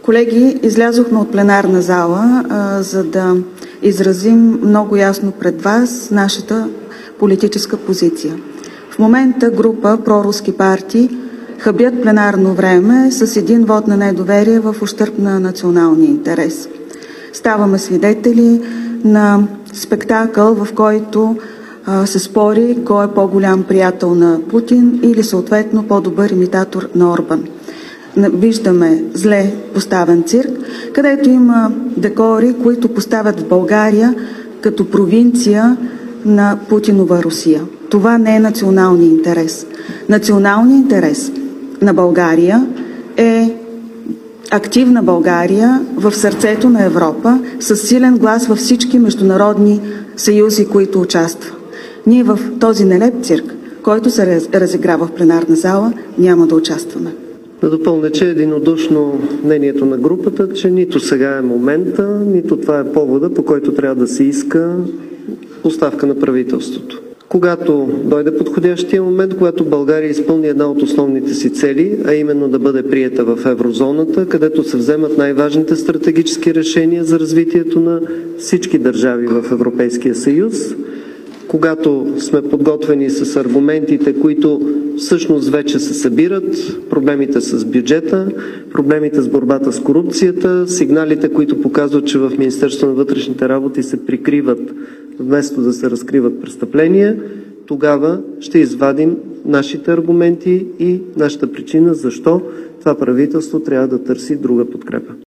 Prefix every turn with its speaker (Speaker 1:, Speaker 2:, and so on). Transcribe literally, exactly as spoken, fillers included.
Speaker 1: Колеги, излязохме от пленарна зала, а, за да изразим много ясно пред вас нашата политическа позиция. В момента група проруски партии хабят пленарно време с един вод на недоверие в ущърб на националния интерес. Ставаме свидетели на спектакъл, в който а, се спори кой е по-голям приятел на Путин или съответно по-добър имитатор на Орбан. Виждаме зле поставен цирк, където има декори, които поставят в България като провинция на Путинова Русия. Това не е националния интерес. Националният интерес на България е активна България в сърцето на Европа, с силен глас във всички международни съюзи, които участва. Ние в този нелеп цирк, който се разиграва в пленарна зала, няма да участваме.
Speaker 2: Да допълня, че е единодушно мнението на групата, че нито сега е момента, нито това е повода, по който трябва да се иска оставка на правителството. Когато дойде подходящия момент, когато България изпълни една от основните си цели, а именно да бъде приета в еврозоната, където се вземат най-важните стратегически решения за развитието на всички държави в Европейския съюз, когато сме подготвени с аргументите, които всъщност вече се събират, проблемите с бюджета, проблемите с борбата с корупцията, сигналите, които показват, че в Министерството на вътрешните работи се прикриват вместо да се разкриват престъпления, тогава ще извадим нашите аргументи и нашата причина защо това правителство трябва да търси друга подкрепа.